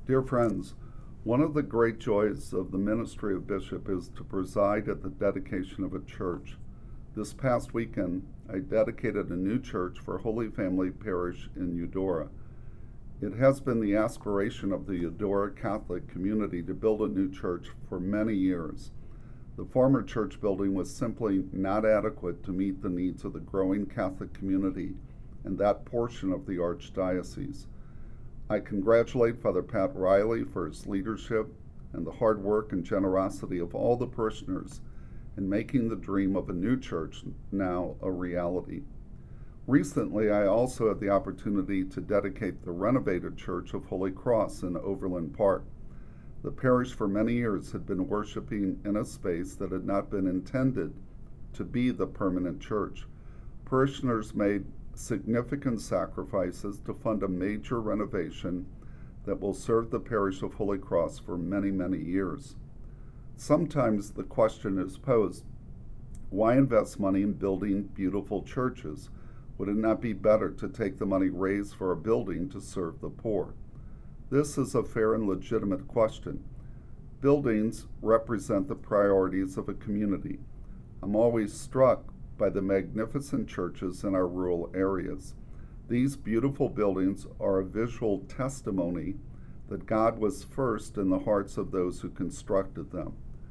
Dear friends, one of the great joys of the ministry of bishop is to preside at the dedication of a church. This past weekend, I dedicated a new church for Holy Family Parish in Eudora. It has been the aspiration of the Eudora Catholic community to build a new church for many years. The former church building was simply not adequate to meet the needs of the growing Catholic community and that portion of the Archdiocese. I congratulate Father Pat Riley for his leadership and the hard work and generosity of all the parishioners in making the dream of a new church now a reality. Recently, I also had the opportunity to dedicate the renovated Church of Holy Cross in Overland Park. The parish for many years had been worshiping in a space that had not been intended to be the permanent church. Parishioners made significant sacrifices to fund a major renovation that will serve the parish of Holy Cross for many, many years. Sometimes the question is posed, why invest money in building beautiful churches? Would it not be better to take the money raised for a building to serve the poor? This is a fair and legitimate question. Buildings represent the priorities of a community. I'm always struck by the magnificent churches in our rural areas. These beautiful buildings are a visual testimony that God was first in the hearts of those who constructed them.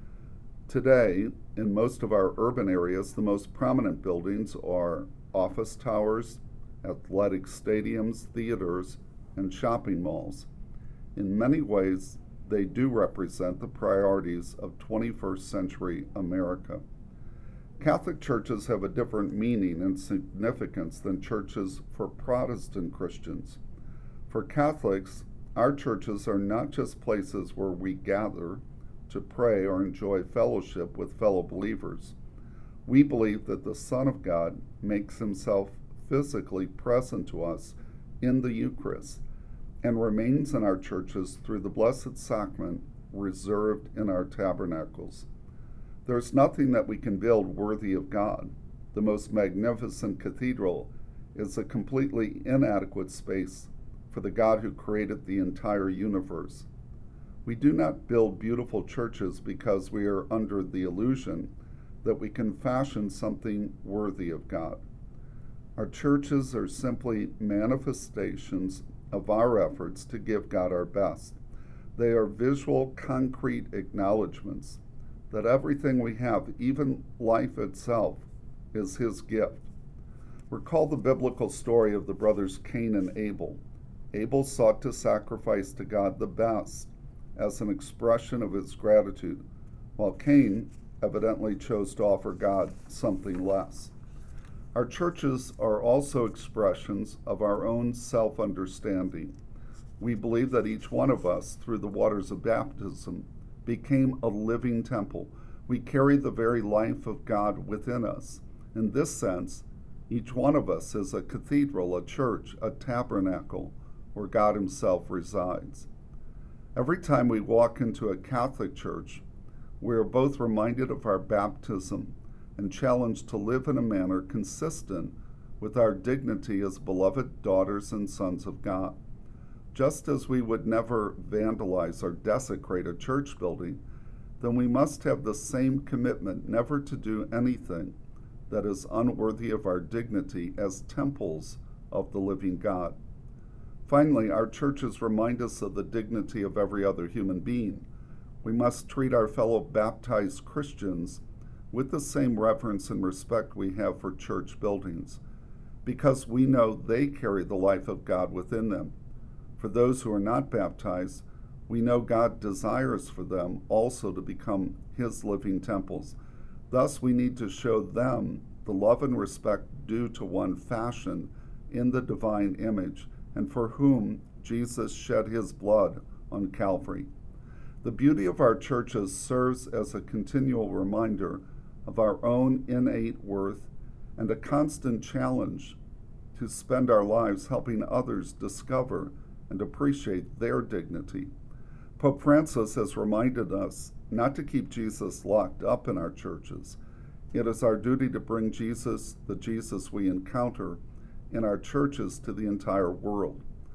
Today, in most of our urban areas, the most prominent buildings are office towers, athletic stadiums, theaters, and shopping malls. In many ways, they do represent the priorities of 21st century America. Catholic churches have a different meaning and significance than churches for Protestant Christians. For Catholics, our churches are not just places where we gather to pray or enjoy fellowship with fellow believers. We believe that the Son of God makes himself physically present to us in the Eucharist and remains in our churches through the Blessed Sacrament reserved in our tabernacles. There's nothing that we can build worthy of God. The most magnificent cathedral is a completely inadequate space for the God who created the entire universe. We do not build beautiful churches because we are under the illusion that we can fashion something worthy of God. Our churches are simply manifestations of our efforts to give God our best. They are visual, concrete acknowledgments that everything we have, even life itself, is his gift. Recall the biblical story of the brothers Cain and Abel. Abel sought to sacrifice to God the best as an expression of his gratitude, while Cain evidently chose to offer God something less. Our churches are also expressions of our own self-understanding. We believe that each one of us, through the waters of baptism, became a living temple. We carry the very life of God within us. In this sense, each one of us is a cathedral, a church, a tabernacle, where God himself resides. Every time we walk into a Catholic church, we are both reminded of our baptism and challenged to live in a manner consistent with our dignity as beloved daughters and sons of God. Just as we would never vandalize or desecrate a church building, then we must have the same commitment never to do anything that is unworthy of our dignity as temples of the living God. Finally, our churches remind us of the dignity of every other human being. We must treat our fellow baptized Christians with the same reverence and respect we have for church buildings, because we know they carry the life of God within them. For those who are not baptized, we know God desires for them also to become his living temples. Thus, we need to show them the love and respect due to one fashioned in the divine image, and for whom Jesus shed his blood on Calvary. The beauty of our churches serves as a continual reminder of our own innate worth and a constant challenge to spend our lives helping others discover and appreciate their dignity. Pope Francis has reminded us not to keep Jesus locked up in our churches. It is our duty to bring Jesus, the Jesus we encounter, in our churches to the entire world.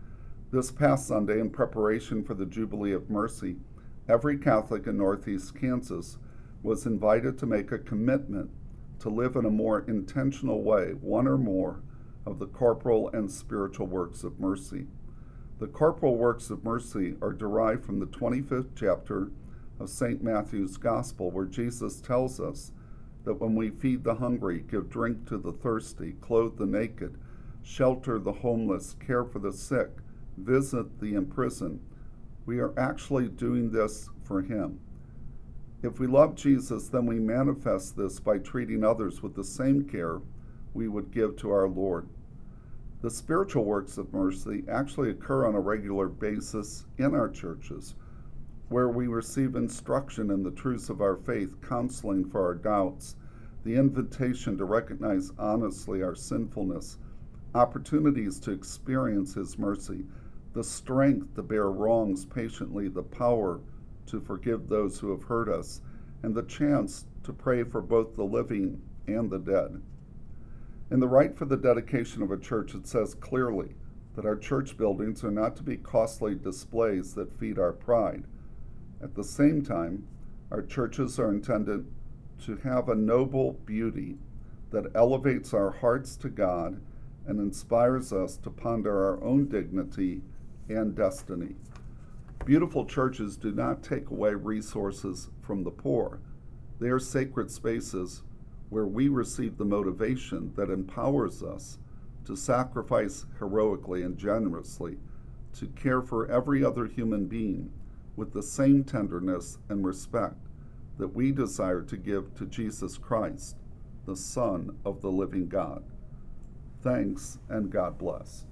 This past Sunday, in preparation for the Jubilee of Mercy, every Catholic in Northeast Kansas was invited to make a commitment to live in a more intentional way, one or more of the corporal and spiritual works of mercy. The corporal works of mercy are derived from the 25th chapter of St. Matthew's Gospel, where Jesus tells us that when we feed the hungry, give drink to the thirsty, clothe the naked, shelter the homeless, care for the sick, visit the imprisoned, we are actually doing this for Him. If we love Jesus, then we manifest this by treating others with the same care we would give to our Lord. The spiritual works of mercy actually occur on a regular basis in our churches, where we receive instruction in the truths of our faith, counseling for our doubts, the invitation to recognize honestly our sinfulness, opportunities to experience His mercy, the strength to bear wrongs patiently, the power to forgive those who have hurt us, and the chance to pray for both the living and the dead. In the rite for the dedication of a church, it says clearly that our church buildings are not to be costly displays that feed our pride. At the same time, our churches are intended to have a noble beauty that elevates our hearts to God and inspires us to ponder our own dignity and destiny. Beautiful churches do not take away resources from the poor. They are sacred spaces where we receive the motivation that empowers us to sacrifice heroically and generously, to care for every other human being with the same tenderness and respect that we desire to give to Jesus Christ, the Son of the living God. Thanks, and God bless.